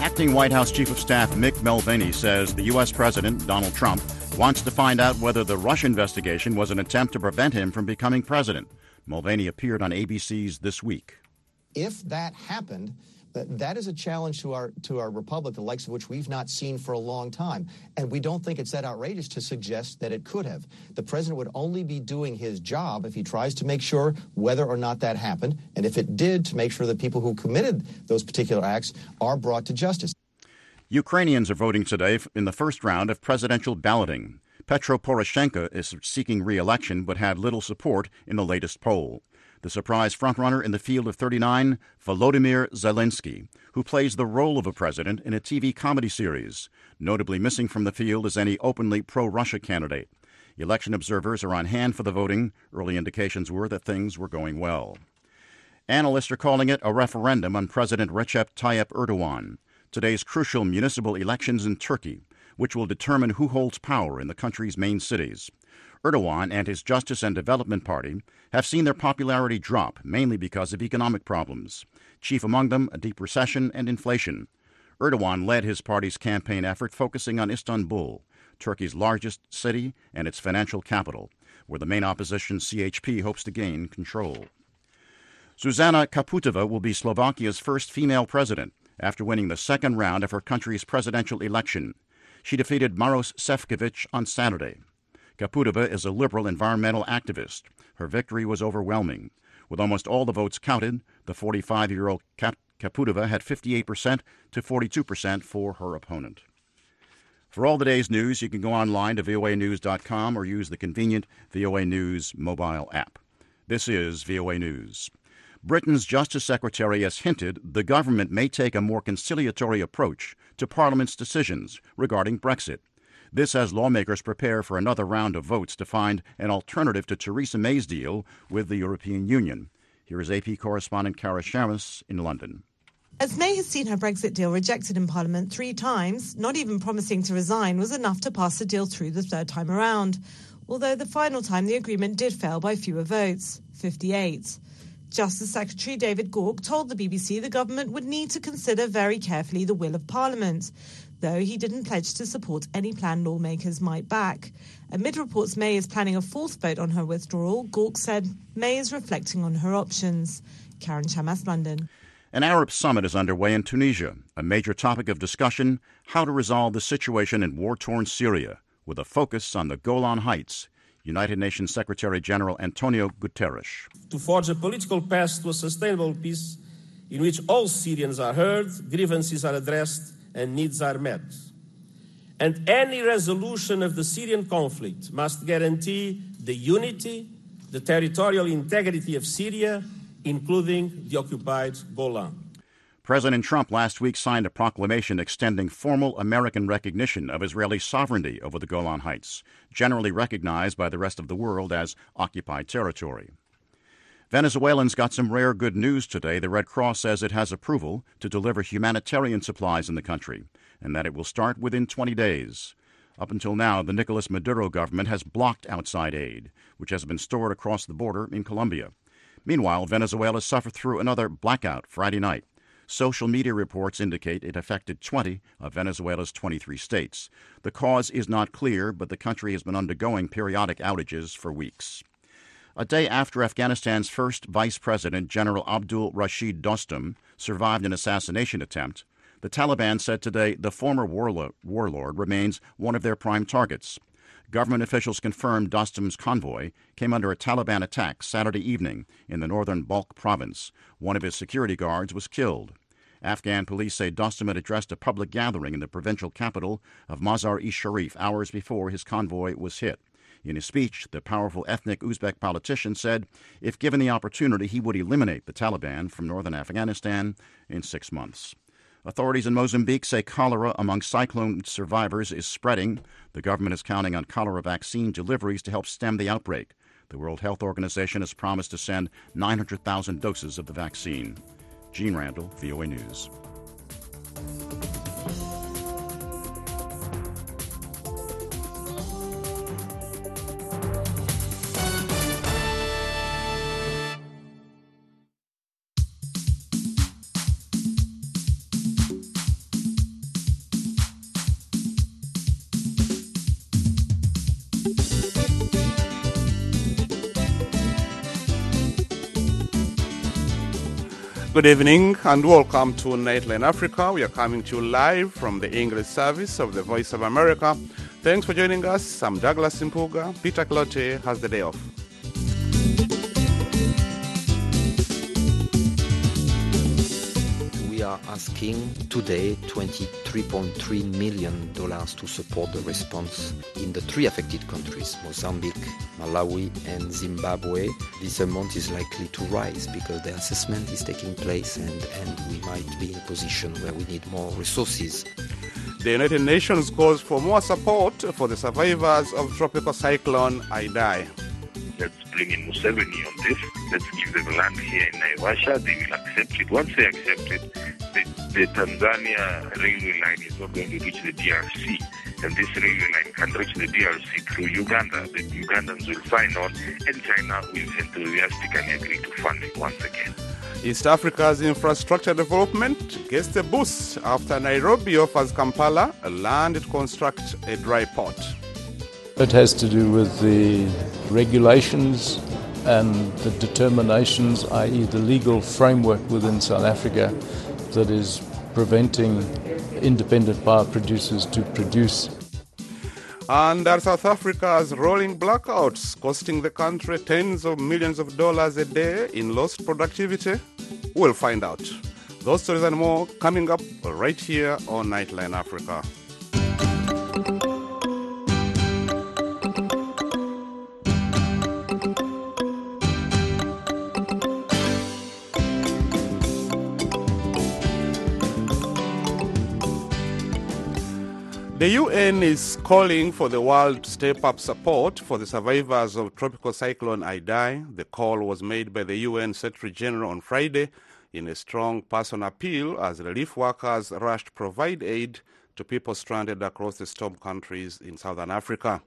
Acting White House Chief of Staff Mick Mulvaney says the U.S. President, Donald Trump, wants to find out whether the Russia investigation was an attempt to prevent him from becoming president. Mulvaney appeared on ABC's This Week. If that happened, that is a challenge to our republic, the likes of which we've not seen for a long time. And we don't think it's that outrageous to suggest that it could have. The president would only be doing his job if he tries to make sure whether or not that happened, and if it did, to make sure that people who committed those particular acts are brought to justice. Ukrainians are voting today in the first round of presidential balloting. Petro Poroshenko is seeking re-election but had little support in the latest poll. The surprise frontrunner in the field of 39, Volodymyr Zelensky, who plays the role of a president in a TV comedy series. Notably missing from the field is any openly pro-Russia candidate. Election observers are on hand for the voting. Early indications were that things were going well. Analysts are calling it a referendum on President Recep Tayyip Erdogan. Today's crucial municipal elections in Turkey, which will determine who holds power in the country's main cities. Erdogan and his Justice and Development Party have seen their popularity drop, mainly because of economic problems. Chief among them, a deep recession and inflation. Erdogan led his party's campaign effort focusing on Istanbul, Turkey's largest city and its financial capital, where the main opposition, CHP, hopes to gain control. Zuzana Čaputová will be Slovakia's first female president after winning the second round of her country's presidential election. She defeated Maroš Šefčovič on Saturday. Čaputová is a liberal environmental activist. Her victory was overwhelming. With almost all the votes counted, the 45-year-old Čaputová had 58% to 42% for her opponent. For all the day's news, you can go online to voanews.com or use the convenient VOA News mobile app. This is VOA News. Britain's Justice Secretary has hinted the government may take a more conciliatory approach to Parliament's decisions regarding Brexit. This as lawmakers prepare for another round of votes to find an alternative to Theresa May's deal with the European Union. Here is AP correspondent Cara Shamus in London. As May has seen her Brexit deal rejected in Parliament 3 times, not even promising to resign was enough to pass the deal through the third time around. Although the final time the agreement did fail by fewer votes, 58. Justice Secretary David Gauke told the BBC the government would need to consider very carefully the will of Parliament, though he didn't pledge to support any plan lawmakers might back. Amid reports May is planning a fourth vote on her withdrawal, Gauke said May is reflecting on her options. Karen Shamas, London. An Arab summit is underway in Tunisia. A major topic of discussion, how to resolve the situation in war-torn Syria, with a focus on the Golan Heights. United Nations Secretary-General Antonio Guterres. To forge a political path to a sustainable peace in which all Syrians are heard, grievances are addressed, and needs are met. And any resolution of the Syrian conflict must guarantee the unity, the territorial integrity of Syria, including the occupied Golan. President Trump last week signed a proclamation extending formal American recognition of Israeli sovereignty over the Golan Heights, generally recognized by the rest of the world as occupied territory. Venezuelans got some rare good news today. The Red Cross says it has approval to deliver humanitarian supplies in the country, and that it will start within 20 days. Up until now, the Nicolas Maduro government has blocked outside aid, which has been stored across the border in Colombia. Meanwhile, Venezuela suffered through another blackout Friday night. Social media reports indicate it affected 20 of Venezuela's 23 states. The cause is not clear, but the country has been undergoing periodic outages for weeks. A day after Afghanistan's first vice president, General Abdul Rashid Dostum, survived an assassination attempt, the Taliban said today the former warlord remains one of their prime targets. Government officials confirmed Dostum's convoy came under a Taliban attack Saturday evening in the northern Balkh province. One of his security guards was killed. Afghan police say Dostum had addressed a public gathering in the provincial capital of Mazar-e-Sharif hours before his convoy was hit. In his speech, the powerful ethnic Uzbek politician said if given the opportunity, he would eliminate the Taliban from northern Afghanistan in 6 months. Authorities in Mozambique say cholera among cyclone survivors is spreading. The government is counting on cholera vaccine deliveries to help stem the outbreak. The World Health Organization has promised to send 900,000 doses of the vaccine. Gene Randall, VOA News. Good evening and welcome to Nightline Africa. We are coming to you live from the English service of the Voice of America. Thanks for joining us. I'm Douglas Impuga. Peter Clote has the day off. We are asking today $23.3 million to support the response in the three affected countries, Mozambique, Malawi and Zimbabwe. This amount is likely to rise because the assessment is taking place and we might be in a position where we need more resources. The United Nations calls for more support for the survivors of tropical cyclone Idai. Let's bring in Museveni on this. Let's give them land here in Naivasha. They will accept it. Once they accept it, the Tanzania railway line is not going to reach the DRC. And this railway line can reach the DRC through Uganda. The Ugandans will sign on, and China will enthusiastically agree to fund it once again. East Africa's infrastructure development gets a boost after Nairobi offers Kampala a land to construct a dry port. It has to do with the regulations and the determinations, i.e. the legal framework within South Africa that is preventing independent power producers to produce. And South Africa's rolling blackouts costing the country tens of millions of dollars a day in lost productivity? We'll find out. Those stories and more coming up right here on Nightline Africa. The UN is calling for the world to step up support for the survivors of tropical cyclone Idai. The call was made by the UN Secretary General on Friday in a strong personal appeal as relief workers rushed to provide aid to people stranded across the storm countries in southern Africa.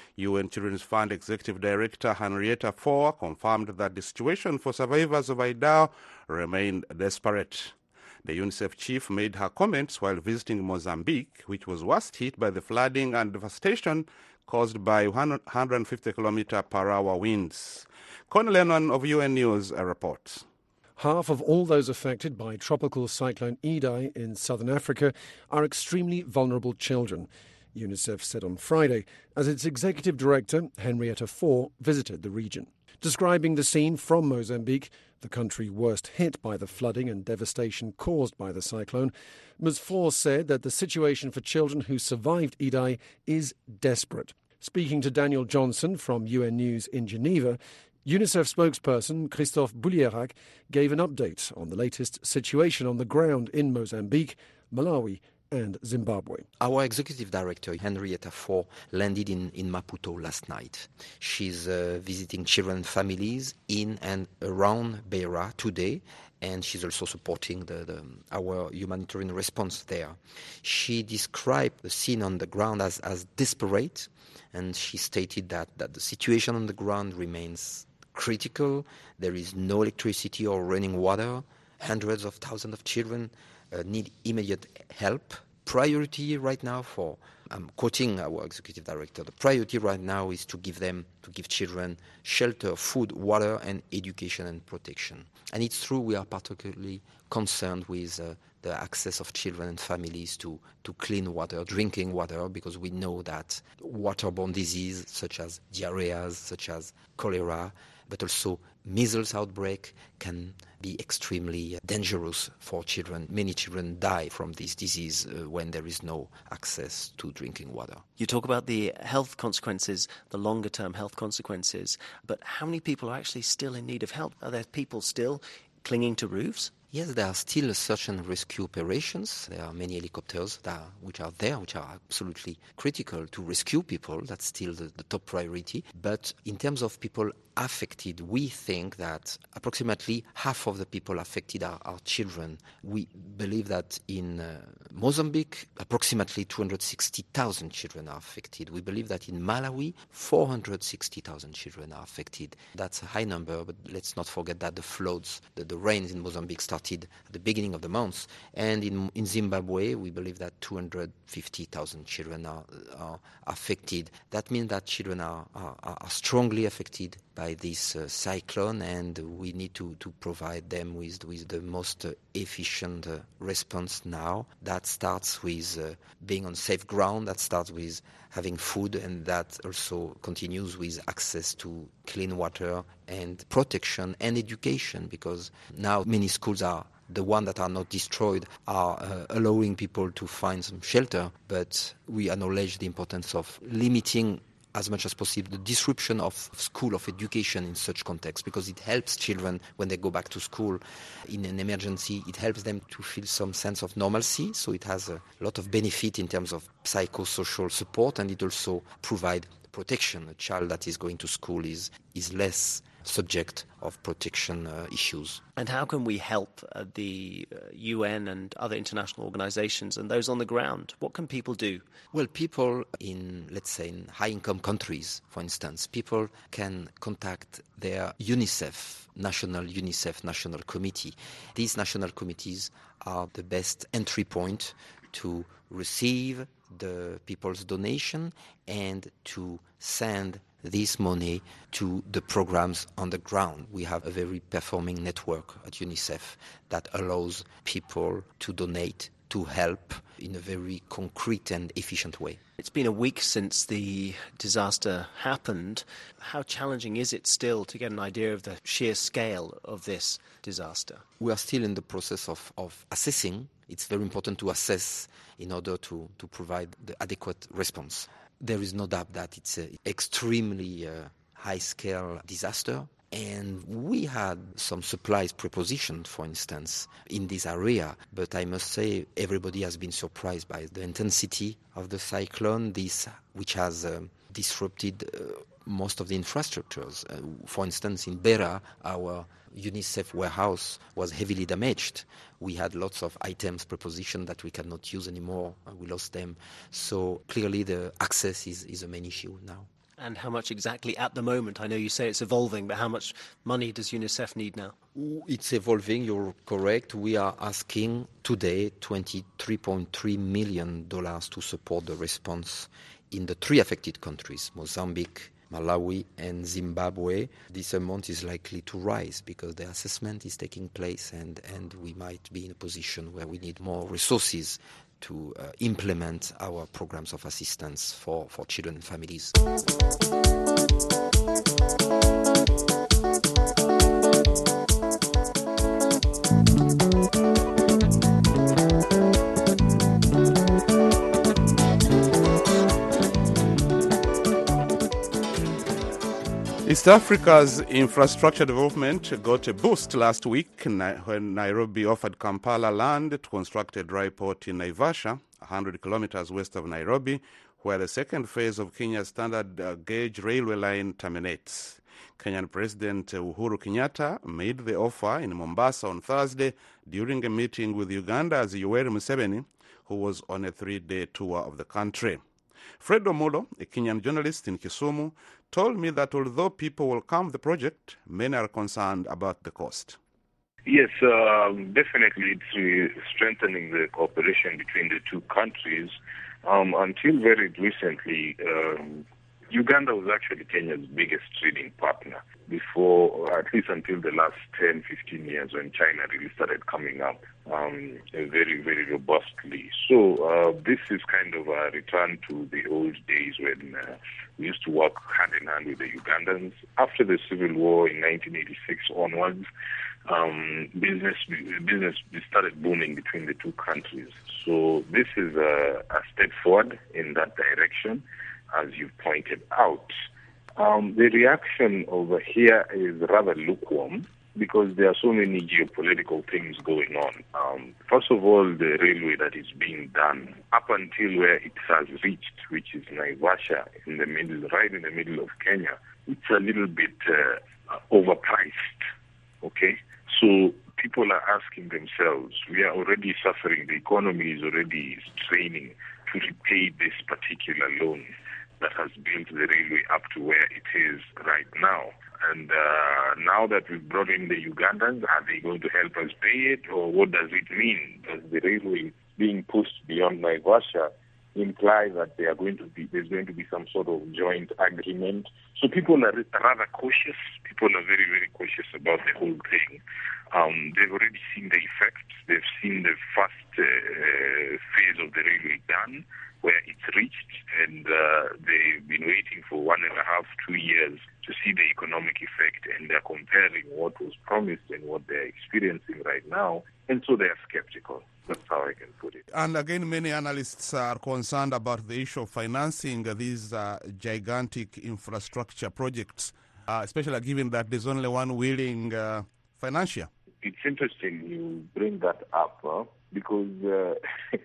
UN Children's Fund Executive Director Henrietta Fore confirmed that the situation for survivors of Idai remained desperate. The UNICEF chief made her comments while visiting Mozambique, which was worst hit by the flooding and devastation caused by 150 km/h winds. Connie Lennon of UN News reports. Half of all those affected by tropical cyclone Idai in southern Africa are extremely vulnerable children, UNICEF said on Friday as its executive director, Henrietta Fore, visited the region. Describing the scene from Mozambique, the country worst hit by the flooding and devastation caused by the cyclone, Ms. Fore said that the situation for children who survived Idai is desperate. Speaking to Daniel Johnson from UN News in Geneva, UNICEF spokesperson Christophe Boulierac gave an update on the latest situation on the ground in Mozambique, Malawi and Zimbabwe. Our executive director, Henrietta Fore, landed in Maputo last night. She's visiting children and families in and around Beira today, and she's also supporting our humanitarian response there. She described the scene on the ground as desperate, and she stated that the situation on the ground remains critical. There is no electricity or running water. Hundreds of thousands of children need immediate help. Priority right now I'm quoting our executive director, the priority right now is to give children shelter, food, water, and education and protection. And it's true we are particularly concerned with the access of children and families to clean water, drinking water, because we know that waterborne disease such as diarrhea, such as cholera, but also measles outbreak can be extremely dangerous for children. Many children die from this disease when there is no access to drinking water. You talk about the health consequences, the longer-term health consequences, but how many people are actually still in need of help? Are there people still clinging to roofs? Yes, there are still search and rescue operations. There are many helicopters which are absolutely critical to rescue people. That's still the top priority. But in terms of people affected, we think that approximately half of the people affected are children. We believe that in Mozambique, approximately 260,000 children are affected. We believe that in Malawi, 460,000 children are affected. That's a high number, but let's not forget that the floods, the rains in Mozambique started at the beginning of the month. And in Zimbabwe, we believe that 250,000 children are affected. That means that children are strongly affected by this cyclone, and we need to provide them with the most efficient response now. That starts with being on safe ground, that starts with having food, and that also continues with access to clean water and protection and education, because now many schools are the ones that are not destroyed are allowing people to find some shelter, but we acknowledge the importance of limiting as much as possible the disruption of school, of education in such context, because it helps children when they go back to school in an emergency. It helps them to feel some sense of normalcy, so it has a lot of benefit in terms of psychosocial support, and it also provides protection. A child that is going to school is less subject of protection issues. And how can we help the UN and other international organizations and those on the ground? What can people do? Well, people in, let's say, in high-income countries, for instance, people can contact their UNICEF National Committee. These national committees are the best entry point to receive the people's donation and to send this money to the programs on the ground. We have a very performing network at UNICEF that allows people to donate, to help in a very concrete and efficient way. It's been a week since the disaster happened. How challenging is it still to get an idea of the sheer scale of this disaster? We are still in the process of assessing. It's very important to assess in order to provide the adequate response. There is no doubt that it's an extremely high-scale disaster, and we had some supplies prepositioned, for instance, in this area. But I must say everybody has been surprised by the intensity of the cyclone, which has disrupted most of the infrastructures. For instance, in Beira, our UNICEF warehouse was heavily damaged. We had lots of items prepositioned that we cannot use anymore. We lost them. So clearly the access is a main issue now. And how much exactly at the moment? I know you say it's evolving, but how much money does UNICEF need now? It's evolving, you're correct. We are asking today $23.3 million to support the response in the 3 affected countries, Mozambique, Malawi and Zimbabwe. This amount is likely to rise because the assessment is taking place, and we might be in a position where we need more resources to implement our programs of assistance for children and families. East Africa's infrastructure development got a boost last week when Nairobi offered Kampala land to construct a dry port in Naivasha, 100 kilometers west of Nairobi, where the second phase of Kenya's standard gauge railway line terminates. Kenyan President Uhuru Kenyatta made the offer in Mombasa on Thursday during a meeting with Uganda's Yoweri Museveni, who was on a 3-day tour of the country. Fred Omulo, a Kenyan journalist in Kisumu, told me that although people welcome the project, many are concerned about the cost. Yes, definitely it's strengthening the cooperation between the two countries. Until very recently, Uganda was actually Kenya's biggest trading partner before, at least until the last 10, 15 years when China really started coming up very, very robustly. So this is kind of a return to the old days when we used to work hand in hand with the Ugandans. After the Civil War in 1986 onwards, business started booming between the two countries. So this is a step forward in that direction, as you pointed out. The reaction over here is rather lukewarm because there are so many geopolitical things going on. First of all, the railway that is being done up until where it has reached, which is Naivasha, in the middle, right in the middle of Kenya, it's a little bit overpriced. Okay, so people are asking themselves, we are already suffering. The economy is already straining to repay this particular loan that has built the railway up to where it is right now. And now that we've brought in the Ugandans, are they going to help us pay it, or what does it mean? Does the railway being pushed beyond Naivasha imply that there's going to be some sort of joint agreement. So people are rather cautious. People are very, very cautious about the whole thing. They've already seen the effects. They've seen the first phase of the railway done, where it's reached, and they've been waiting for 1.5, 2 years to see the economic effect, and they're comparing what was promised and what they're experiencing right now, and so they're skeptical. That's how I can put it. And again, many analysts are concerned about the issue of financing these gigantic infrastructure projects, especially given that there's only one willing financier. It's interesting you bring that up because the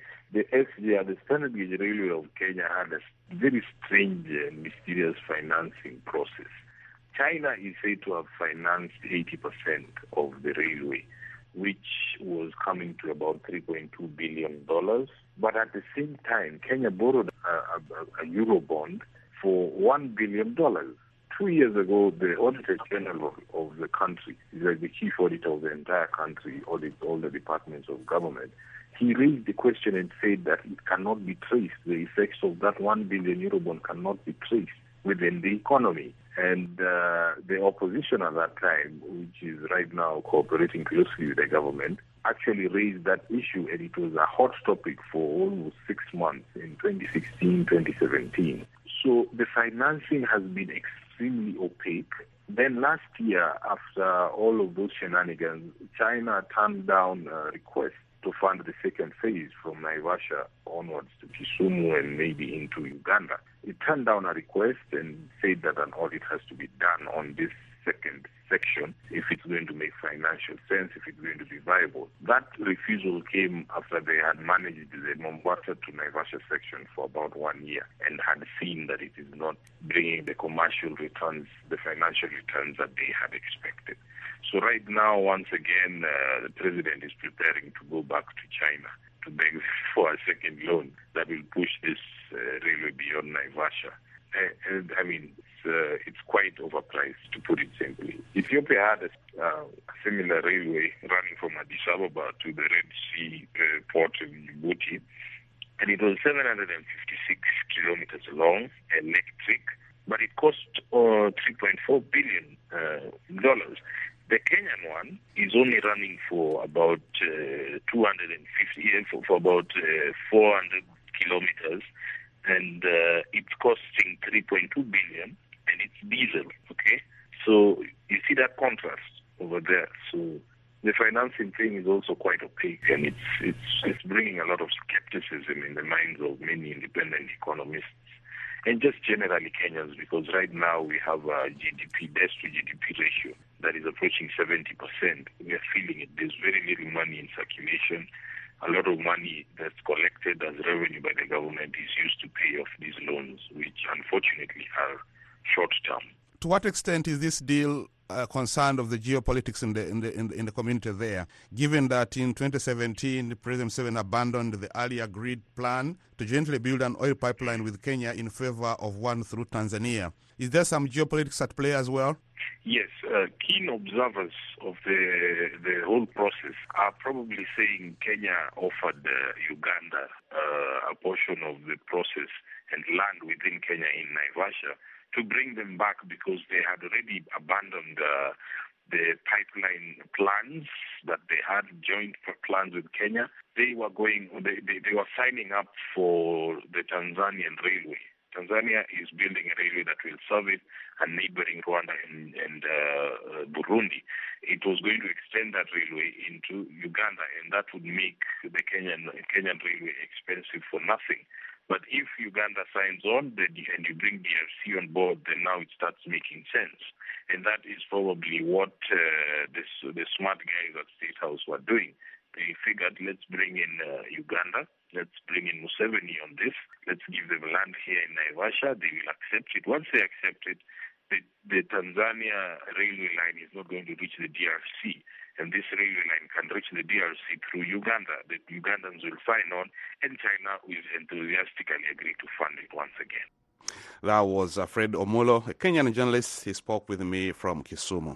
SGR, the Standard Gauge Railway of Kenya, had a very strange and mysterious financing process. China is said to have financed 80% of the railway, which was coming to about $3.2 billion. But at the same time, Kenya borrowed a Eurobond for $1 billion. 2 years ago, the Auditor General of the country, like the chief auditor of the entire country, audits all the departments of government, he raised the question and said that it cannot be traced. The effects of that 1 billion Eurobond cannot be traced within the economy. And the opposition at that time, which is right now cooperating closely with the government, actually raised that issue, and it was a hot topic for almost 6 months in 2016, 2017. So the financing has been extremely opaque. Then last year, after all of those shenanigans, China turned down a request to fund the second phase from Naivasha onwards to Kisumu and maybe into Uganda. It turned down a request and said that an audit has to be done on this second section if it's going to make financial sense, if it's going to be viable. That refusal came after they had managed the Mombasa to Naivasha section for about 1 year and had seen that it is not bringing the commercial returns, the financial returns that they had expected. So right now, once again, the president is preparing to go back to China to beg for a second loan that will push this railway beyond Naivasha. And I mean, it's quite overpriced, to put it simply. Ethiopia had a similar railway running from Addis Ababa to the Red Sea port in Djibouti, and it was 756 kilometers long, electric, but it cost $3.4 billion. The Kenyan one is only running for about 400 kilometers, and it's costing $3.2 billion, and it's diesel. Okay, so you see that contrast over there. So the financing thing is also quite opaque, and it's bringing a lot of skepticism in the minds of many independent economists and just generally Kenyans, because right now we have a debt to GDP ratio that is approaching 70%. We are feeling it. There's very little money in circulation. A lot of money that's collected as revenue by the government is used to pay off these loans, which unfortunately are short-term. To what extent is this deal concerned of the geopolitics in the community there, given that in 2017 President Museveni abandoned the earlier agreed plan to jointly build an oil pipeline with Kenya in favor of one through Tanzania? Is there some geopolitics at play as well? Yes, keen observers of the whole process are probably saying Kenya offered Uganda a portion of the process and land within Kenya in Naivasha to bring them back, because they had already abandoned the pipeline plans that they had, joint plans with Kenya. They were signing up for the Tanzanian railway. Tanzania is building a railway that will serve it, and neighboring Rwanda and Burundi. It was going to extend that railway into Uganda, and that would make the Kenyan railway expensive for nothing. But if Uganda signs on and you bring DRC on board, then now it starts making sense. And that is probably what the smart guys at State House were doing. They figured, let's bring in Uganda, let's bring in Museveni on this, let's give them land here in Naivasha, they will accept it. Once they accept it, the Tanzania railway line is not going to reach the DRC, and this railway line can reach the DRC through Uganda. The Ugandans will sign on, and China will enthusiastically agree to fund it once again. That was Fred Omulo, a Kenyan journalist. He spoke with me from Kisumu.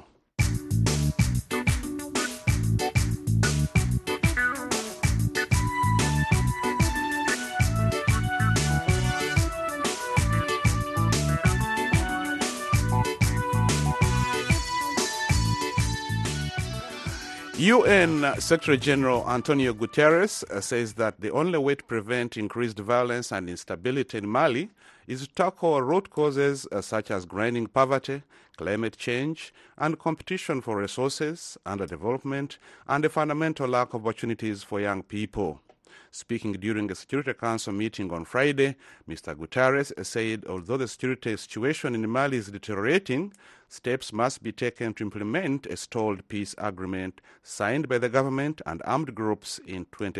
UN Secretary General Antonio Guterres says that the only way to prevent increased violence and instability in Mali is to tackle root causes such as grinding poverty, climate change, and competition for resources, underdevelopment, and a fundamental lack of opportunities for young people. Speaking during a Security Council meeting on Friday, Mr. Guterres said although the security situation in Mali is deteriorating, steps must be taken to implement a stalled peace agreement signed by the government and armed groups in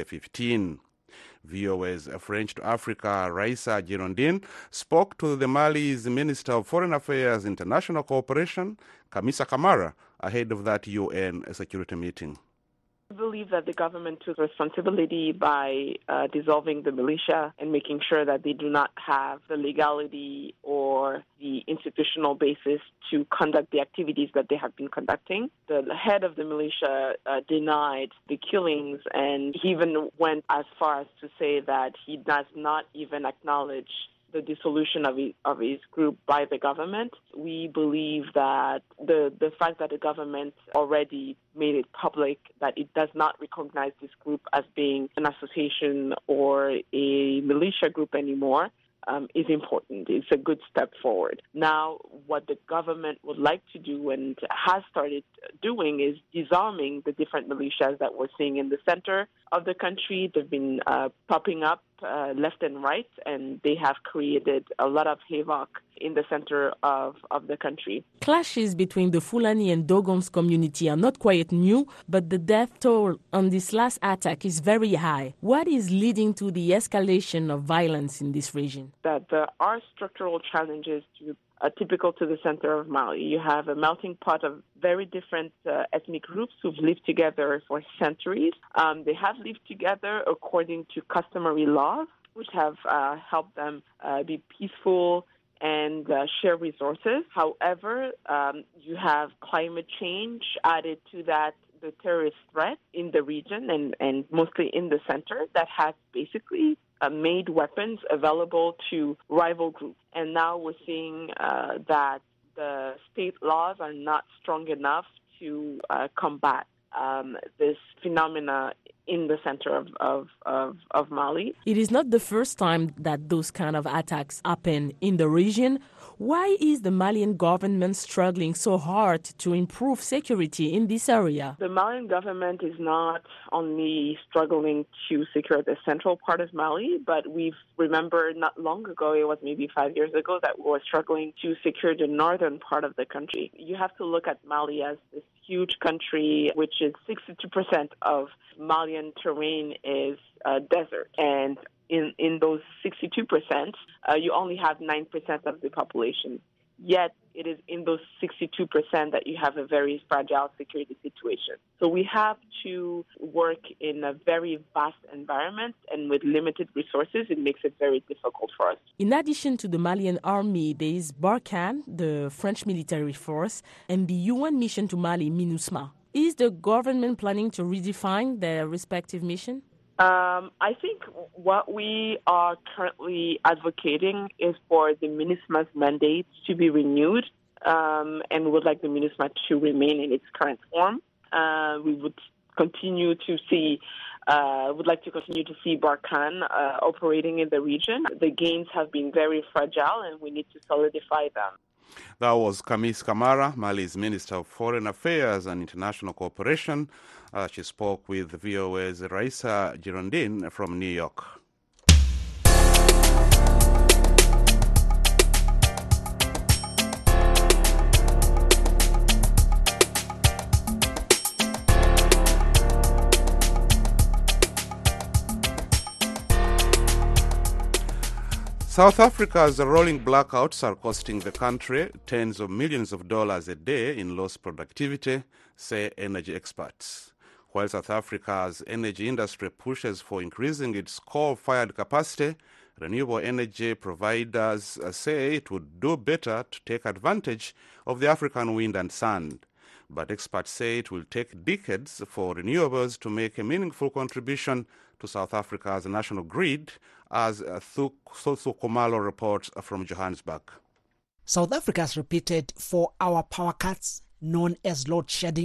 2015. VOA's French to Africa, Raissa Girondin, spoke to the Mali's Minister of Foreign Affairs International Cooperation, Kamisa Kamara, ahead of that UN security meeting. I believe that the government took responsibility by dissolving the militia and making sure that they do not have the legality or the institutional basis to conduct the activities that they have been conducting. The head of the militia denied the killings, and he even went as far as to say that he does not even acknowledge the dissolution of his group by the government. We believe that the fact that the government already made it public that it does not recognize this group as being an association or a militia group anymore is important. It's a good step forward. Now, what the government would like to do and has started doing is disarming the different militias that we're seeing in the center of the country. They've been popping up left and right, and they have created a lot of havoc in the center of the country. Clashes between the Fulani and Dogons community are not quite new, but the death toll on this last attack is very high. What is leading to the escalation of violence in this region? That there are structural challenges typical to the center of Mali. You have a melting pot of very different ethnic groups who've lived together for centuries. They have lived together according to customary laws, which have helped them be peaceful and share resources. However, you have climate change added to that, the terrorist threat in the region and mostly in the center that has basically made weapons available to rival groups. And now we're seeing that the state laws are not strong enough to combat this phenomena in the center of Mali. It is not the first time that those kind of attacks happen in the region. Why is the Malian government struggling so hard to improve security in this area? The Malian government is not only struggling to secure the central part of Mali, but remember not long ago, it was maybe 5 years ago, that we were struggling to secure the northern part of the country. You have to look at Mali as this huge country, which is 62% of Malian terrain is desert. And in those 62%, you only have 9% of the population. Yet it is in those 62% that you have a very fragile security situation. So we have to work in a very vast environment, and with limited resources, it makes it very difficult for us. In addition to the Malian army, there is Barkhane, the French military force, and the UN mission to Mali, MINUSMA. Is the government planning to redefine their respective mission? I think what we are currently advocating is for the MINUSMA's mandate to be renewed, and would like the MINUSMA to remain in its current form. We would continue to see Barkhane operating in the region. The gains have been very fragile, and we need to solidify them. That was Kamisa Kamara, Mali's Minister of Foreign Affairs and International Cooperation. She spoke with VOA's Raissa Girondin from New York. South Africa's rolling blackouts are costing the country tens of millions of dollars a day in lost productivity, say energy experts. While South Africa's energy industry pushes for increasing its coal-fired capacity, renewable energy providers say it would do better to take advantage of the African wind and sun. But experts say it will take decades for renewables to make a meaningful contribution to South Africa's national grid, as Soso Kumalo reports from Johannesburg. South Africa's repeated 4-hour power cuts, known as load shedding,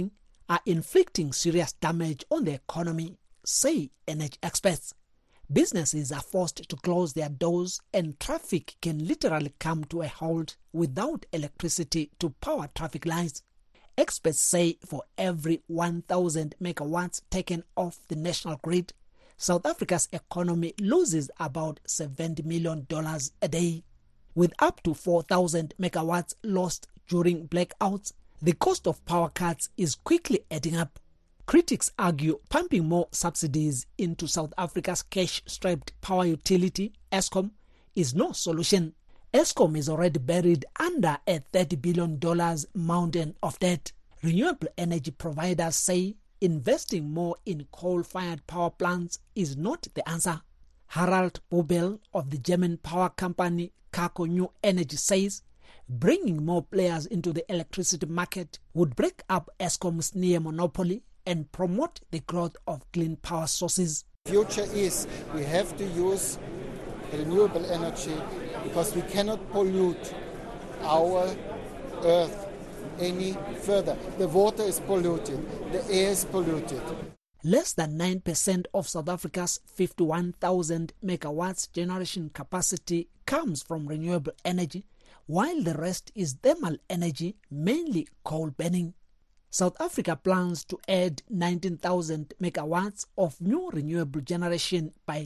are inflicting serious damage on the economy, say energy experts. Businesses are forced to close their doors and traffic can literally come to a halt without electricity to power traffic lights. Experts say for every 1,000 megawatts taken off the national grid, South Africa's economy loses about $70 million a day. With up to 4,000 megawatts lost during blackouts, the cost of power cuts is quickly adding up. Critics argue pumping more subsidies into South Africa's cash-strapped power utility, Eskom, is no solution. Eskom is already buried under a $30 billion mountain of debt. Renewable energy providers say investing more in coal-fired power plants is not the answer. Harald Bobel of the German power company Kako New Energy says bringing more players into the electricity market would break up Eskom's near monopoly and promote the growth of clean power sources. The future is we have to use renewable energy because we cannot pollute our earth any further. The water is polluted, the air is polluted. Less than 9% of South Africa's 51,000 megawatts generation capacity comes from renewable energy, while the rest is thermal energy, mainly coal burning. South Africa plans to add 19,000 megawatts of new renewable generation by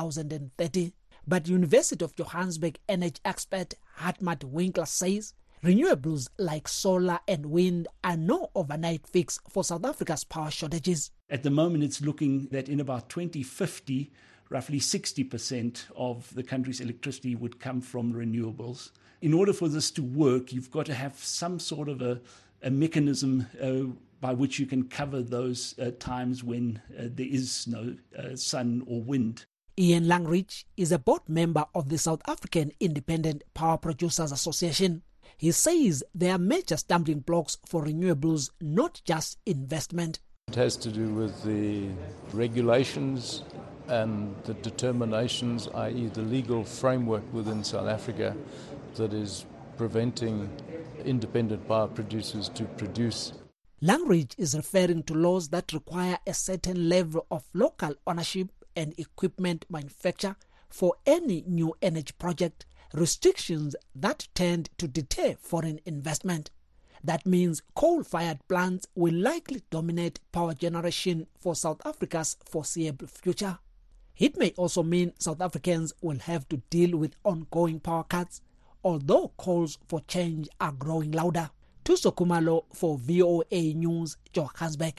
2030. But University of Johannesburg energy expert Hartmut Winkler says renewables like solar and wind are no overnight fix for South Africa's power shortages. At the moment, it's looking that in about 2050, roughly 60% of the country's electricity would come from renewables. In order for this to work, you've got to have some sort of a mechanism by which you can cover those times when there is no sun or wind. Ian Langridge is a board member of the South African Independent Power Producers Association. He says there are major stumbling blocks for renewables, not just investment. It has to do with the regulations and the determinations, i.e. the legal framework within South Africa that is preventing independent power producers to produce. Langridge is referring to laws that require a certain level of local ownership and equipment manufacture for any new energy project, restrictions that tend to deter foreign investment. That means coal-fired plants will likely dominate power generation for South Africa's foreseeable future. It may also mean South Africans will have to deal with ongoing power cuts, although calls for change are growing louder. Thuso Khumalo for VOA News, Johannesburg.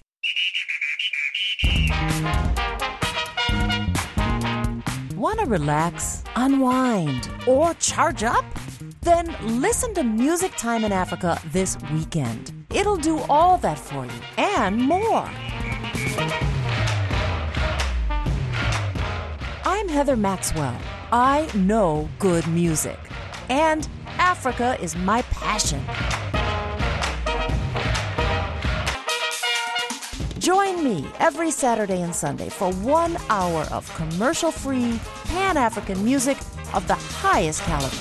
Want to relax, unwind, or charge up? Then listen to Music Time in Africa this weekend. It'll do all that for you and more. I'm Heather Maxwell. I know good music. And Africa is my passion. Join me every Saturday and Sunday for 1 hour of commercial-free, Pan-African music of the highest caliber.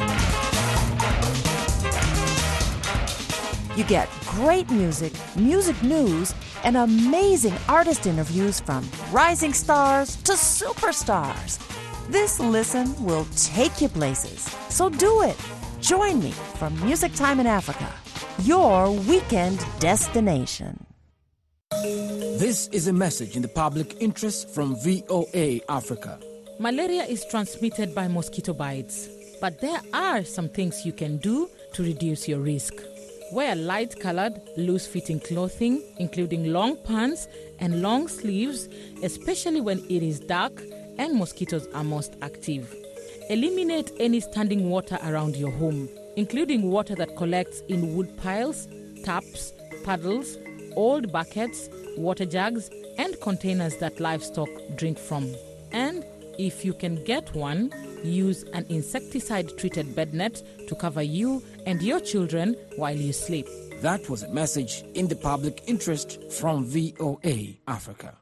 You get great music, music news, and amazing artist interviews from rising stars to superstars. This listen will take you places, so do it. Join me for Music Time in Africa, your weekend destination. This is a message in the public interest from VOA Africa. Malaria is transmitted by mosquito bites, but there are some things you can do to reduce your risk. Wear light-colored, loose-fitting clothing, including long pants and long sleeves, especially when it is dark and mosquitoes are most active. Eliminate any standing water around your home, including water that collects in wood piles, taps, puddles, old buckets, water jugs, and containers that livestock drink from. And if you can get one, use an insecticide-treated bed net to cover you and your children while you sleep. That was a message in the public interest from VOA Africa.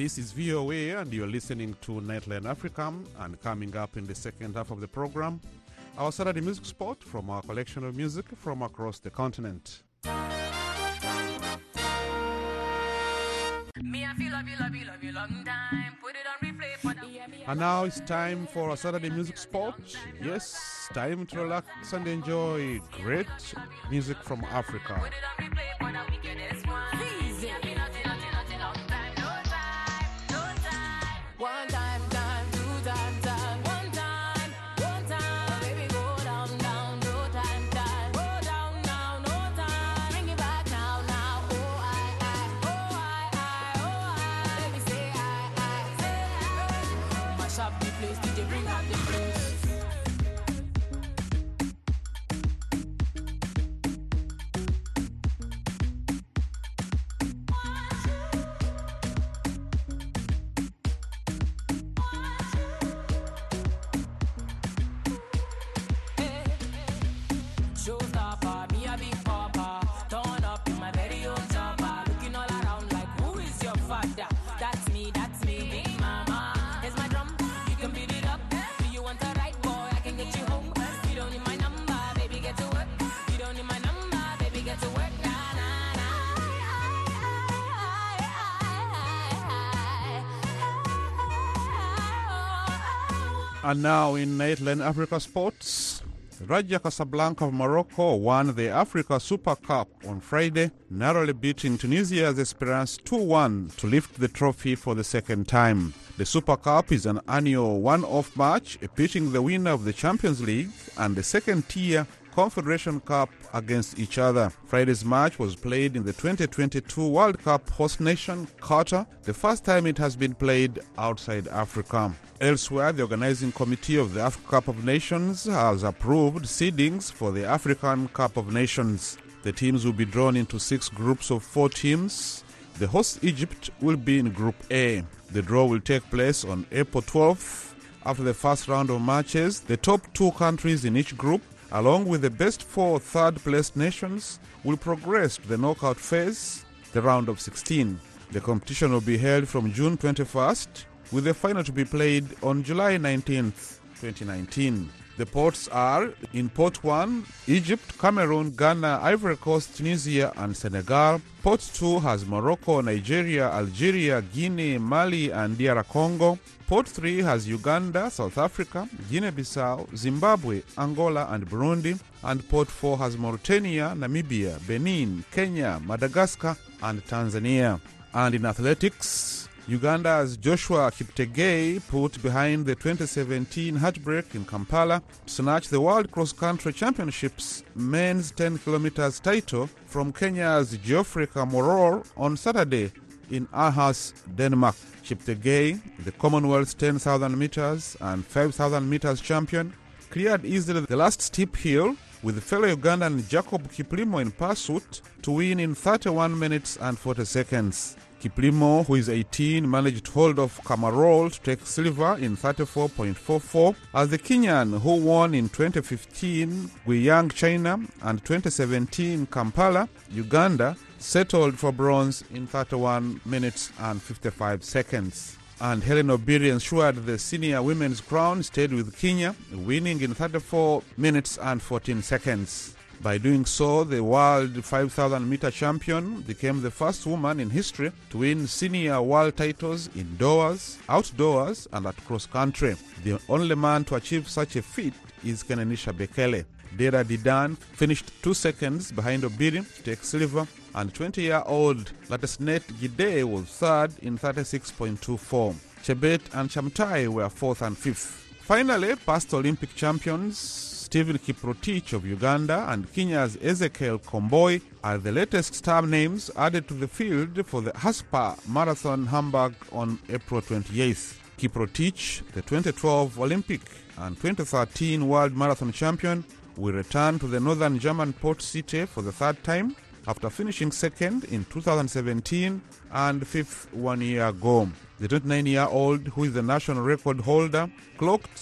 This is VOA, and you're listening to Nightline Africa. And coming up in the second half of the program, our Saturday music spot from our collection of music from across the continent. And now it's time for a Saturday music spot. Yes, time to relax and enjoy great music from Africa. And now in Nightline Africa Sports, Raja Casablanca of Morocco won the Africa Super Cup on Friday, narrowly beating Tunisia's Esperance 2-1 to lift the trophy for the second time. The Super Cup is an annual one-off match pitting the winner of the Champions League and the second-tier Confederation Cup against each other. Friday's match was played in the 2022 World Cup host nation, Qatar, the first time it has been played outside Africa. Elsewhere, the organizing committee of the Africa Cup of Nations has approved seedings for the African Cup of Nations. The teams will be drawn into 6 groups of 4 teams. The host Egypt will be in Group A. The draw will take place on April 12th. After the first round of matches, the top 2 countries in each group, along with the best 4 third-placed nations, will progress to the knockout phase, the round of 16. The competition will be held from June 21st, with the final to be played on July 19th, 2019. The ports are, in Port 1, Egypt, Cameroon, Ghana, Ivory Coast, Tunisia and Senegal. Port 2 has Morocco, Nigeria, Algeria, Guinea, Mali and DR Congo. Port 3 has Uganda, South Africa, Guinea-Bissau, Zimbabwe, Angola and Burundi. And Port 4 has Mauritania, Namibia, Benin, Kenya, Madagascar and Tanzania. And in athletics, Uganda's Joshua Kiptegei put behind the 2017 heartbreak in Kampala to snatch the World Cross Country Championships men's 10 kilometers title from Kenya's Geoffrey Kamworor on Saturday in Aarhus, Denmark. Kiptegei, the Commonwealth's 10,000 meters and 5,000 meters champion, cleared easily the last steep hill with fellow Ugandan Jacob Kiplimo in pursuit to win in 31 minutes and 40 seconds. Kiplimo, who is 18, managed to hold off Kamworor to take silver in 34.44, as the Kenyan, who won in 2015 Guiyang, China, and 2017 Kampala, Uganda, settled for bronze in 31 minutes and 55 seconds. And Helen Obiri ensured the senior women's crown stayed with Kenya, winning in 34 minutes and 14 seconds. By doing so, the world 5,000-meter champion became the first woman in history to win senior world titles indoors, outdoors, and at cross-country. The only man to achieve such a feat is Kenanisha Bekele. Dera Didan finished 2 seconds behind Obiri to take silver, and 20-year-old Latesnet Gide was third in 36.24. Chebet and Chamtai were 4th and 5th. Finally, past Olympic champions Stephen Kiprotich of Uganda and Kenya's Ezekiel Komboi are the latest star names added to the field for the Haspa Marathon Hamburg on April 28th. Kiprotich, the 2012 Olympic and 2013 World Marathon champion, will return to the northern German port city for the 3rd time after finishing 2nd in 2017 and 5th 1 year ago. The 29-year-old, who is the national record holder, clocked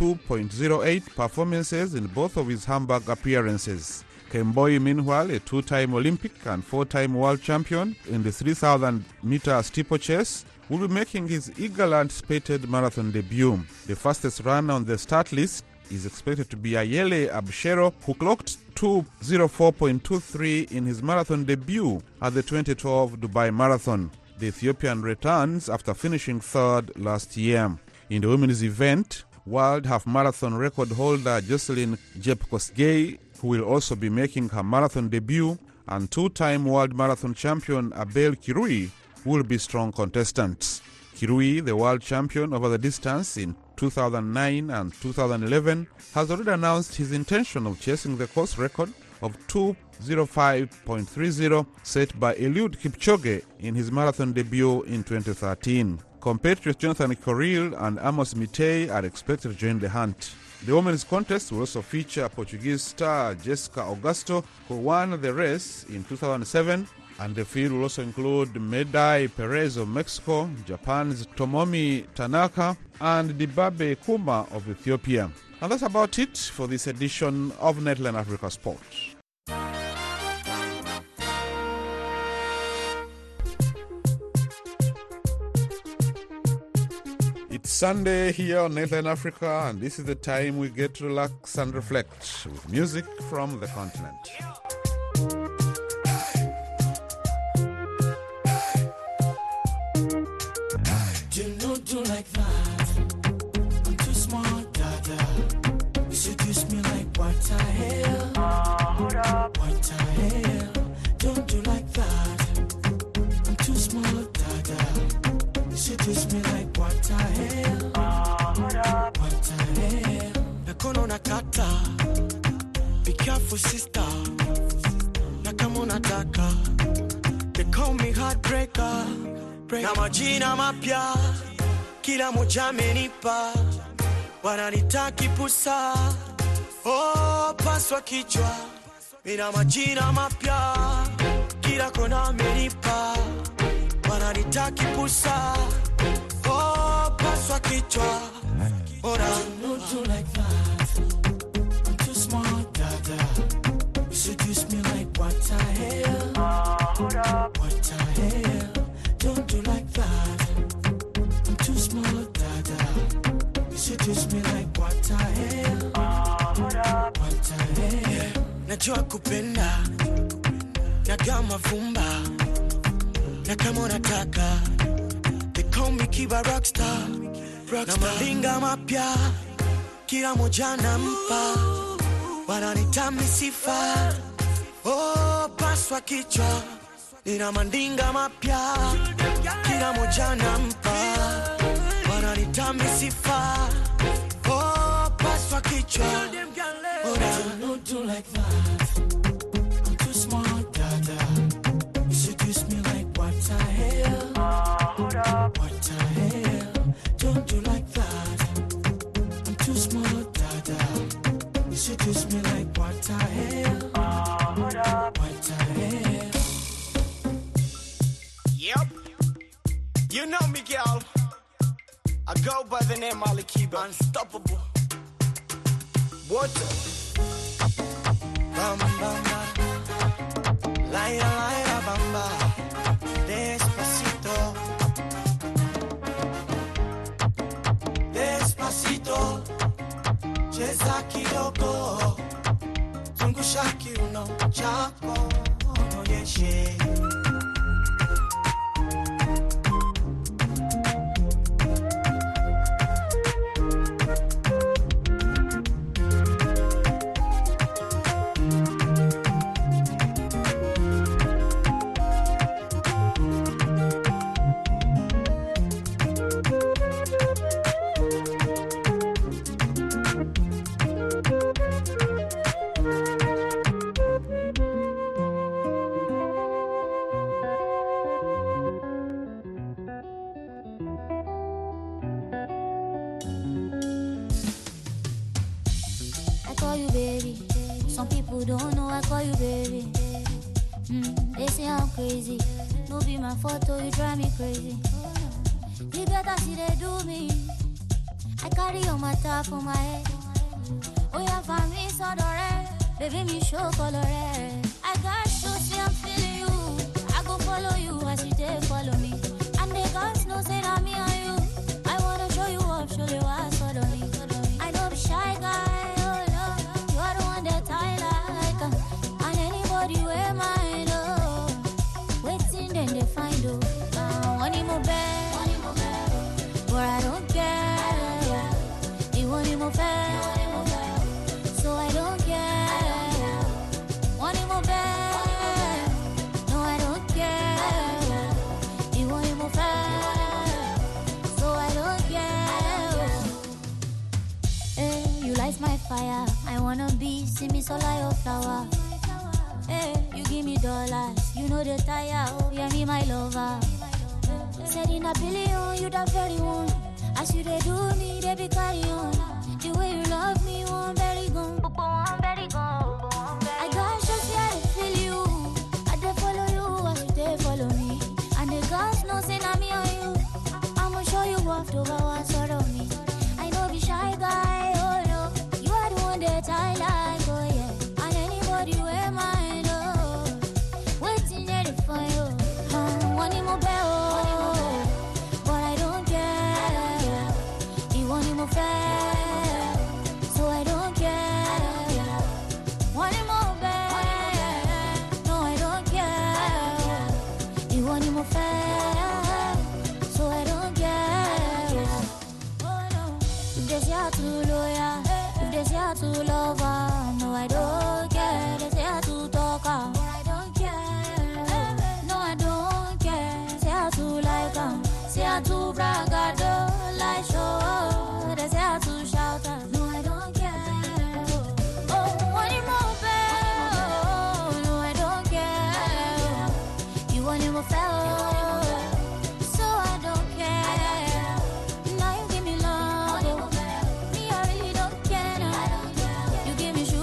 sub-2.08 performances in both of his Hamburg appearances. Kemboi, meanwhile, a 2-time Olympic and 4-time world champion in the 3,000-meter steeplechase, will be making his eagerly anticipated marathon debut. The fastest runner on the start list is expected to be Ayele Abshero, who clocked 2:04.23 in his marathon debut at the 2012 Dubai Marathon. The Ethiopian returns after finishing third last year. In the women's event, World Half Marathon record holder Jocelyn Jepkosgei, who will also be making her marathon debut, and two-time World Marathon champion Abel Kirui will be strong contestants. Kirui, the world champion over the distance in 2009 and 2011, has already announced his intention of chasing the course record of 2:05.30 set by Eliud Kipchoge in his marathon debut in 2013. Compatriots Jonathan Coril and Amos Mitei are expected to join the hunt. The women's contest will also feature Portuguese star Jessica Augusto, who won the race in 2007, and the field will also include Medai Perez of Mexico, Japan's Tomomi Tanaka, and Dibabe Kuma of Ethiopia. And that's about it for this edition of Nightline Africa Sport. It's Sunday here on Nightline Africa, and this is the time we get to relax and reflect with music from the continent. Do like that. I'm too smart, dada. You seduce me like what the hell? Hold up. What the hell? Don't do like that. I'm too smart, dada. You seduce me like what the hell? Hold up. What the hell? Nakono nakata. Be careful, sister. Nakamo nataka. They call me heartbreaker. Na majina mapya kila moja amenipa, wananitaki pusa, oh paswa kichwa, mina majina mapya kila kona amenipa, wananitaki pusa, oh paswa kichwa. Ora don't do like that. I'm too smart, dada. You seduce me like what the hell? Hold up. What the hell? Don't do like that. I'm too smart, dada. You seduce me like what the hell? What the hell? Najua kupenda, nagama vumba, na kama unataka. They call me Kiba Rockstar. Na malinga mapya, kila moja nampa, wananitami sifa, oh paswa kichwa. Nina mandinga mapya kila moja nampa, wananitami sifa, oh paswa kichwa. Don't do like that. I'm too smart, dada. You seduce me like what the hell? What the hell? Don't do like that. I'm too smart, dada. You seduce me like what the hell? What the hell? Yep, you know me, girl. I go by the name Ali Kiba. Unstoppable. Water. Bamba, bamba. Laila, laila, bamba. Despacito. Despacito. Cheza kidogo. Zungusha kiuno chako. Onyeshe. Photo, you drive me crazy. You better see they do me. I carry on my top on my head. Oh, yeah, for me, so red. Baby, me show color red. I got to see I'm feeling you. I go follow you as you take follow me. And they got no say more bad, but I don't care. You want more fair, so I don't care. Want more bad, no I don't care. You want more fair, so I don't care. Hey, you light my fire. I wanna be, see me so like your flower. Hey, you give me dollars, you know the tire, oh, yeah, me my lover. Said in a billion, you the very one. As you they do me, they be carry on. The way you love me, one very gone. I got just here to feel you. I dey follow you as you they follow me. And the girls know say na me or you. I'ma show you off over what's sort of me. I know be shy guy, oh no. You are the one that I like, oh yeah. And anybody wear my love, waiting ready for you. Want him more bell, but I don't care. You want him more fair, so I don't care. Want him more bell, no I don't care. You want him more fair, so I don't care. Oh no, if they say I too loyal, if they say I too lover, no I don't care. They say I too talker, but I don't care. No I don't care. Say I too like say I too bragado, like show. They say I too shout, no I don't care. Oh, want him more fair, no I don't care. You want him more fair, so I don't care. Now you give me love, me I really don't care. You give me sugar.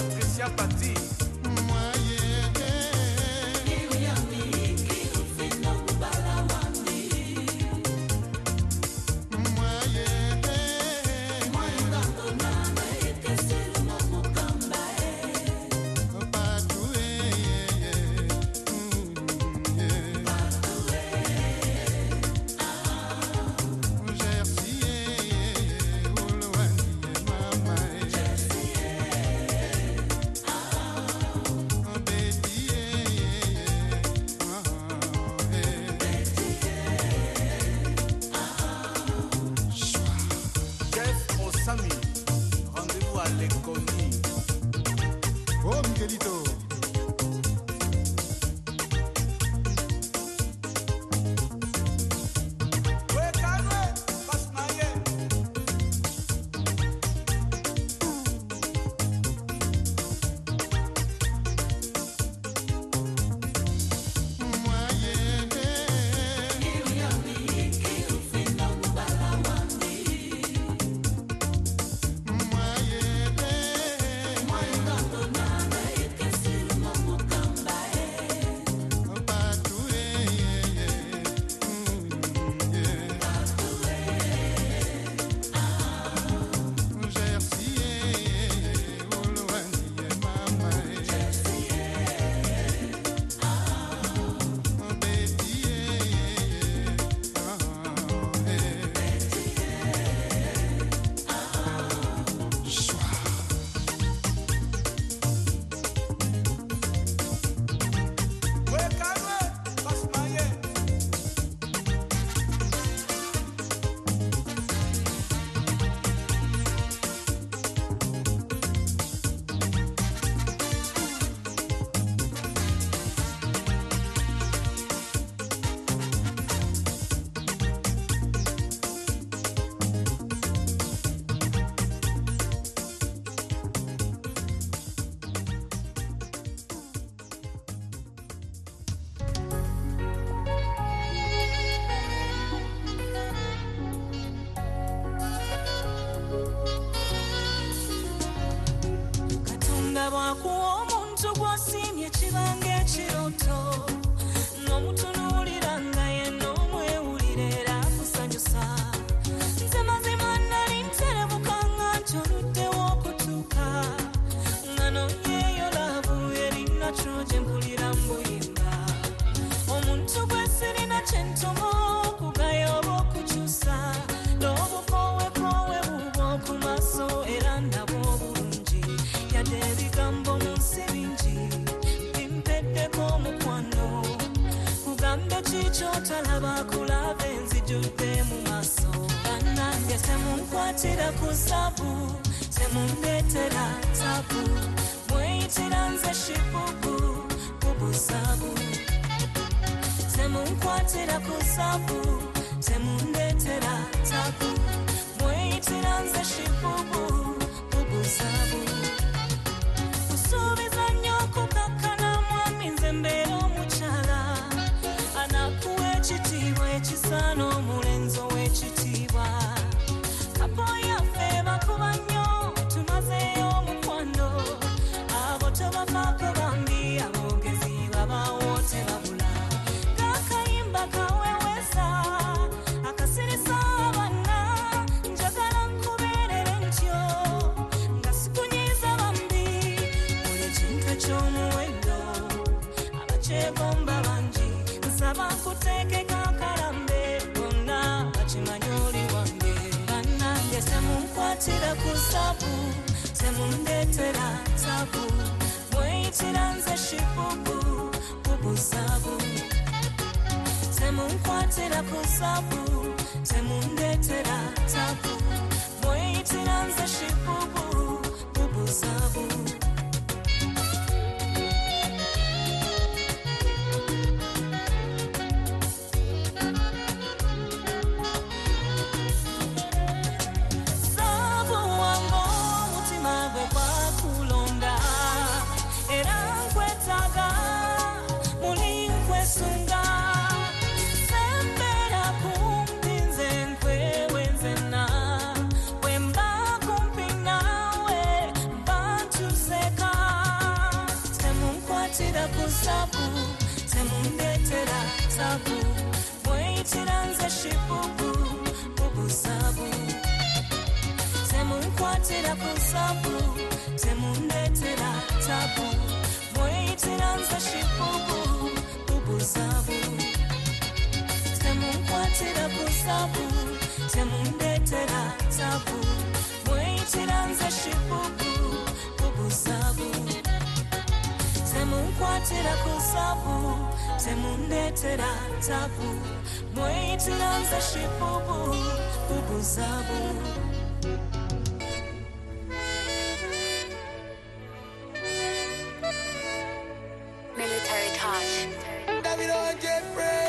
Patricia Patti. Rendez-vous à l'Econi. Oh, Miguelito. bwakuwa omuntu gw'osiimye kibanga ekiroto n'omutunuulira nga yenna omwewulira era akusanyusa nze mazima nali nterebuka nga nti oluddewo okutuuka nga nonyeeyo laabu erina kyoje mpulira mbuyimba omuntu gwe sirina kye ntuma okugaya oba okukyusa n'obukooweekoowe bubwo ku maaso era ndabwo obulungi yadde ebigambo mu nsi bingi bimpeddeko omukwano kugambe kiky'otalaba kulaba enzijjudde mu maaso bannange temunkwatira ku zaabu temundeetera taabu mweyitira nze shibubu bubuzaabu temunkwatira ku zaabu temundeetera taabu mweyitira nze shibubu bubuzaabu kusuubiza nnyo okukakkana mwami nze mbeera omukyala anakuwa ekitiibwa ekisaana omulenzi ow'ekitiibwa kapo yaffe bakuba nnyo tumazeeyo omukwano abo tobavaako bambi aboogezi babaawo tebabula kakayimba kaweweza akasirisa abanna njagala nkubeerere ntyo nga sikunyiiza bambi buli kintu eky'omuwendo abakyegomba bangi nsaba nkuteekeko akalambe bonna bakimanyi oli wange bannange temunkwatira ku zaabu temundeetera taabu mweyitira nze shibubu bubuzaabu temunkwatira ku zaabu temundeetera taabu mweyitira nze shibubu bubuzaabu zaabu wange omutima gwe gwakulonda era nkwetaaga muli nkwesunga sembera kumpi nze nkwewe nzenna bwe mba kumpi naawe mba nkyuse nze shibubu bubuzabu temunkwatira ku nsabu temundetera tabu mweyitira nze shibubu bubuzabu temunkwatira ku nsabu temundetera tabu mweyitira nze shibubu bubuzabu temunkwatira ku nsabu temundetera tabu mweyitira nze shibubu bubuzabu. Military touch. David on Jeffrey.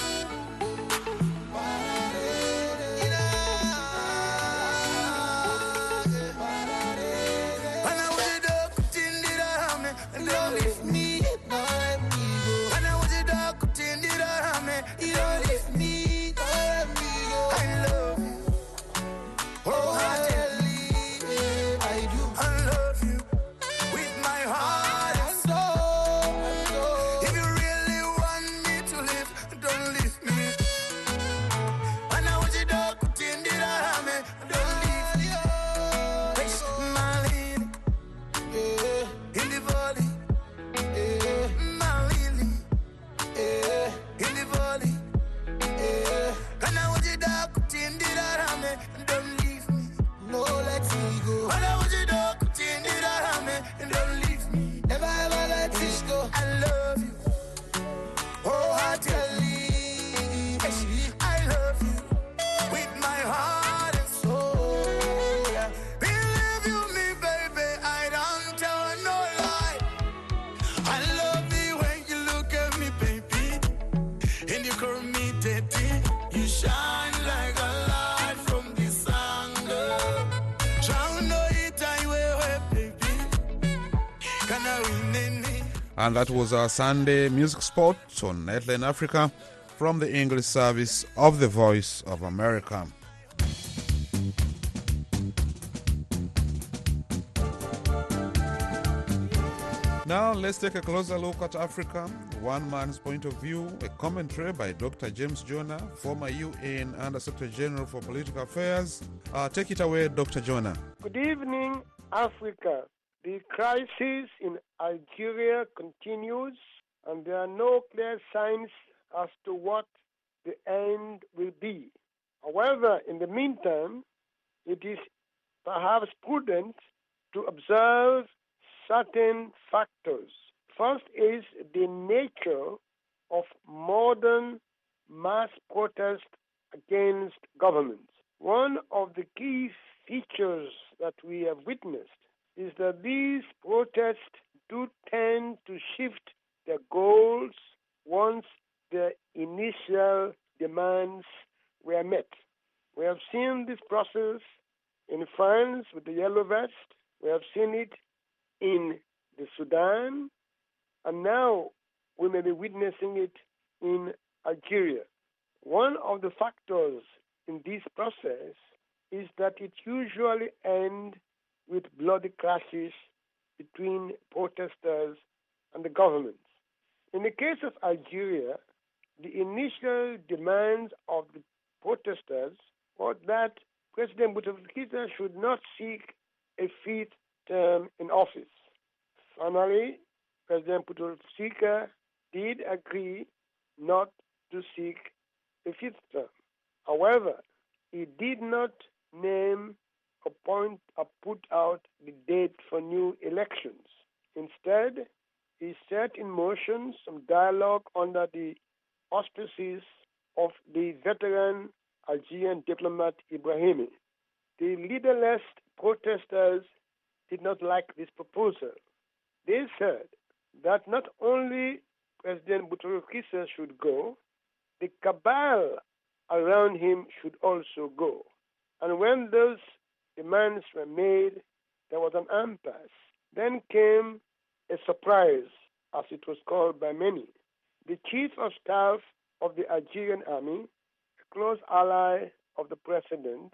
When I was a dog, tindira hame, don't leave me, don't let me go. When I was a dog, tindira hame, don't leave me, don't let me go. I love you, wholeheartedly, I do. I love you with my heart and soul. If you really want me to live, don't leave me. When I was a dog, tindira hame, don't leave me. Place my lily, in the valley, my lily, in the valley. When I was a dog, tindira hame, don't leave me. No, let me go. When I was a dog, tindira hame, don't leave me. Never ever let this go. I love you, wholeheartedly. I love you with my heart and soul. Believe you me, baby, I don't tell no lie. I love you when you look at me, baby, and you call me daddy. You shine like a light from this angle. Drown it, I will, baby. Can I win any? And that was our Sunday music spot on Nightline Africa from the English service of the Voice of America. Now let's take a closer look at Africa. One man's point of view, a commentary by Dr. James Jonah, former UN Under-Secretary General for Political Affairs. Take it away, Dr. Jonah. Good evening, Africa. The crisis in Algeria continues, and there are no clear signs as to what the end will be. However, in the meantime, it is perhaps prudent to observe certain factors. First is the nature of modern mass protest against governments. One of the key features that we have witnessed is that these protests do tend to shift their goals once their initial demands were met. We have seen this process in France with the Yellow Vest. We have seen it in the Sudan, and now we may be witnessing it in Algeria. One of the factors in this process is that it usually ends with bloody clashes between protesters and the government. In the case of Algeria, the initial demands of the protesters was that President Bouteflika should not seek a fifth term in office. Finally, President Bouteflika did agree not to seek a fifth term. However, he did not name, appoint, or put out the date for new elections. Instead, he set in motion some dialogue under the auspices of the veteran Algerian diplomat Ibrahimi. The leaderless protesters did not like this proposal. They said that not only President Bouteflika should go, the cabal around him should also go. And when those demands were made, there was an impasse. Then came a surprise, as it was called by many. The chief of staff of the Algerian army, a close ally of the president,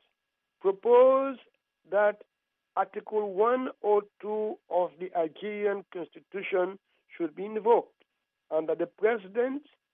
proposed that Article 102 of the Algerian constitution should be invoked, and that the president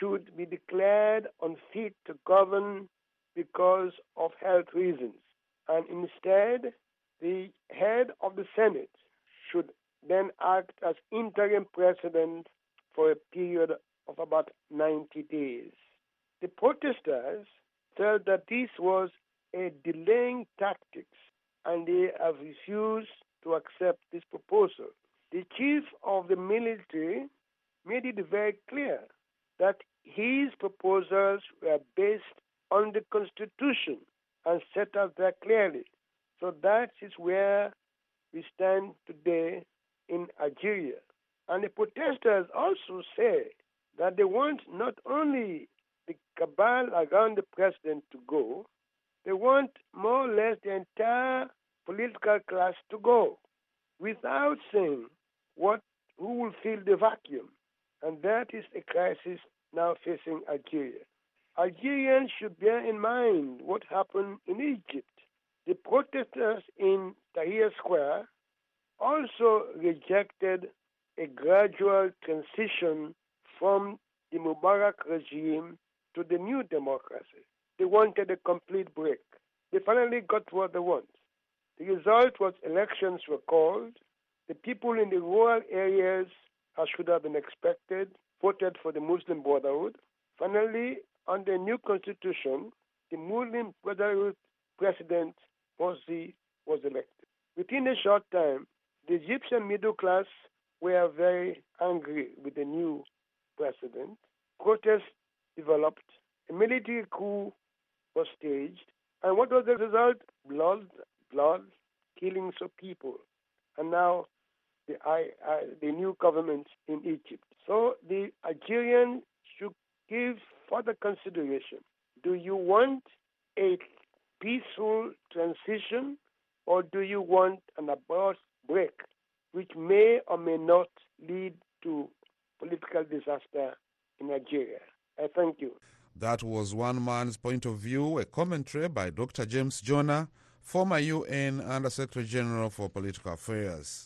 should be declared unfit to govern because of health reasons. And instead, the head of the Senate should then act as interim president for a period of about 90 days. The protesters felt that this was a delaying tactic, and they have refused to accept this proposal. The chief of the military made it very clear that his proposals were based on the Constitution and set out very clearly. So that is where we stand today in Algeria. And the protesters also say that they want not only the cabal around the president to go, they want more or less the entire political class to go, without saying who will fill the vacuum. And that is a crisis now facing Algeria. Algerians should bear in mind what happened in Egypt. The protesters in Tahrir Square also rejected a gradual transition from the Mubarak regime to the new democracy. They wanted a complete break. They finally got what they want. The result was elections were called. The people in the rural areas, as should have been expected, voted for the Muslim Brotherhood. Finally, under the new constitution, the Muslim Brotherhood president, Morsi, was elected. Within a short time, the Egyptian middle class were very angry with the new president. Protests developed. A military coup was staged. And what was the result? Blood, killings of people. And now the new government in Egypt. So the Algerians should give further consideration. Do you want a peaceful transition, or do you want an abrupt break, which may or may not lead to political disaster in Nigeria? I thank you. That was one man's point of view, a commentary by Dr. James Jonah, former UN Under-Secretary General for Political Affairs.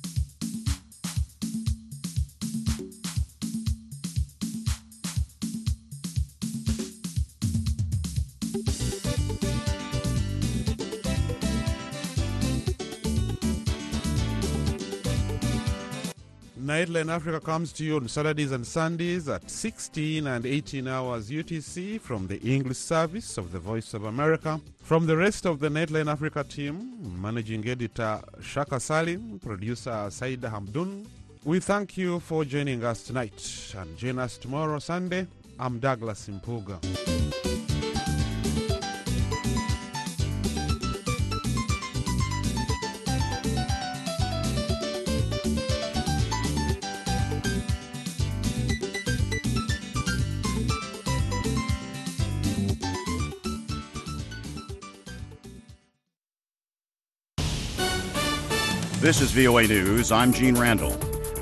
Nightline Africa comes to you on Saturdays and Sundays at 16 and 18 hours UTC from the English service of the Voice of America. From the rest of the Nightline Africa team, managing editor Shaka Salim, producer Saida Hamdun, we thank you for joining us tonight. And join us tomorrow, Sunday. I'm Douglas Impuga. This is VOA News. I'm Gene Randall.